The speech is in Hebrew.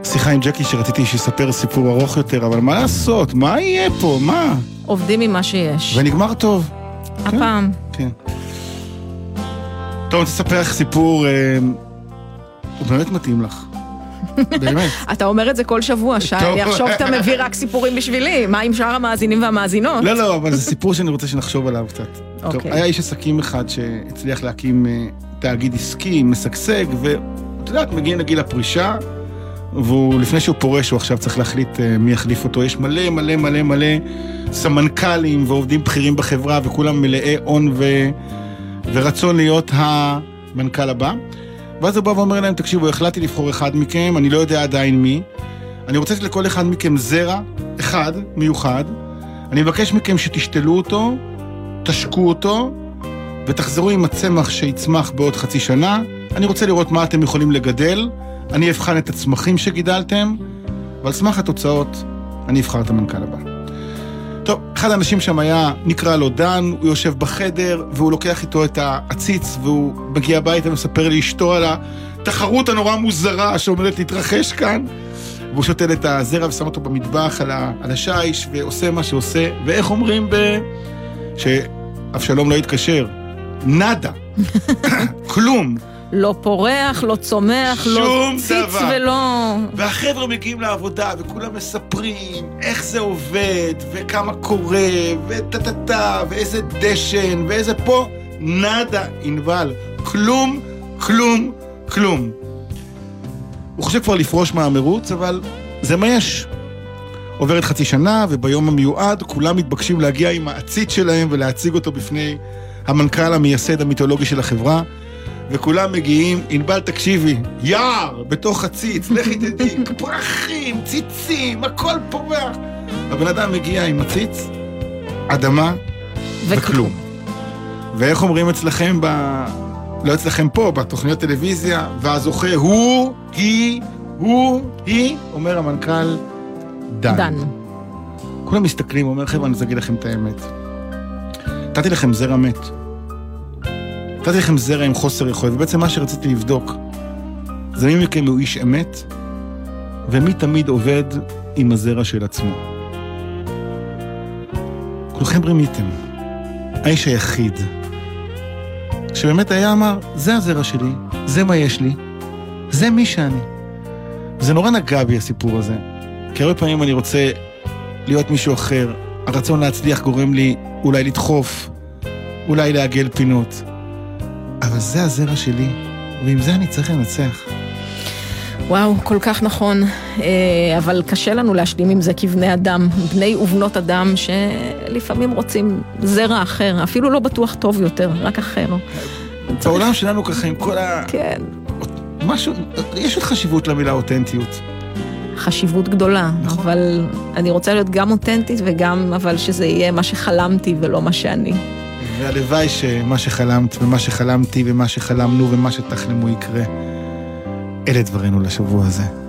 שיחה עם ג'קי שרציתי שיספר סיפור ארוך יותר, אבל מה לעשות? מה יהיה פה? מה? עובדים עם מה שיש. ונגמר טוב. הפעם. כן. טוב, תספר לך סיפור, הוא באמת מתאים לך. באמת. אתה אומר את זה כל שבוע, שאני אחשוב שאתה מביא רק סיפורים בשבילי. מה עם שאר המאזינים והמאזינות? לא, אבל זה סיפור שאני רוצה שנחשוב עליו קצת. טוב, היה איש עסקים אחד שהצליח להקים תאגיד עסקי, משגשג, ואתה יודעת, מגיע לגיל הפרישה, ולפני שהוא פורש, הוא עכשיו צריך להחליט מי יחליף אותו. יש מלא סמנכ"לים ועובדים בכירים בחברה, וכולם מלאי הון ורצון להיות המנכ"ל הבא. ואז הוא בא ואומר להם, תקשיבו, החלטתי לבחור אחד מכם, אני לא יודע עדיין מי. אני רוצה לכל אחד מכם זרע, אחד, מיוחד. אני מבקש מכם שתשתלו אותו, תשקו אותו, ותחזרו עם הצמח שיצמח בעוד חצי שנה. אני רוצה לראות מה אתם יכולים לגדל. אני אבחן את הצמחים שגידלתם, ועל סמך התוצאות אני אבחר את המנכ"ל הבא. טוב, אחד האנשים שם היה, נקרא לו דן, הוא יושב בחדר, והוא לוקח איתו את העציץ, והוא מגיע הביתה ומספר לאשתו על התחרות הנורא מוזרה שעומדת להתרחש כאן, והוא שותל את הזרע ושם אותו במטבח על השיש, ועושה מה שעושה, ואיך אומרים שאבשלום לא יתקשר? נדה. כלום. לא פורח, לא צומח, לא ציץ ולא... והחבר'ה מגיעים לעבודה וכולם מספרים איך זה עובד וכמה קורה וטטטה ואיזה דשן ואיזה פה נדה אינבל. כלום. הוא חושב כבר לפרוש מהמרוץ, אבל זה מה יש. עוברת חצי שנה וביום המיועד כולם מתבקשים להגיע עם העציץ שלהם ולהציג אותו בפני המנכ"ל המייסד המיתולוגי של החברה. וכולם מגיעים, אינבל תקשיבי, יער, בתוך הציץ, לכי תדעי, פרחים, ציצים, הכל פורח. הבן אדם מגיע עם הציץ, אדמה וכלום. ואיך אומרים אצלכם, לא אצלכם פה, בתוכניות טלוויזיה, והזוכה היא, אומר המנכ"ל, דן. כולם מסתכלים, אומר, חבר'ה, אני אגיד לכם את האמת. נתתי לכם זרע מת. נתתי לכם זרע עם חוסר יכולת, ובעצם מה שרציתי לבדוק, זה מי מכם הוא איש אמת, ומי תמיד עובד עם הזרע של עצמו. כולכם רימיתם. האיש היחיד, שבאמת היה אמר, זה הזרע שלי, זה מה יש לי, זה מי שאני. זה נורא נגע בי הסיפור הזה, כי הרבה פעמים אני רוצה להיות מישהו אחר, הרצון להצליח גורם לי אולי לדחוף, אולי להגל פינות. אבל זה הזרע שלי, ועם זה אני צריך לנצח. וואו, כל כך נכון, אבל קשה לנו להשלים עם זה כבני אדם, בני ובנות אדם שלפעמים רוצים זרע אחר, אפילו לא בטוח טוב יותר, רק אחר. בעולם שלנו ככה עם כל כן. משהו, יש עוד חשיבות למילה אותנטיות. חשיבות גדולה, נכון. אבל אני רוצה להיות גם אותנטית וגם, אבל שזה יהיה מה שחלמתי ולא מה שאני. והלוואי שמה שחלמת ומה שחלמתי ומה שחלמנו ומה שתחלמו יקרה. אלה דברינו לשבוע הזה.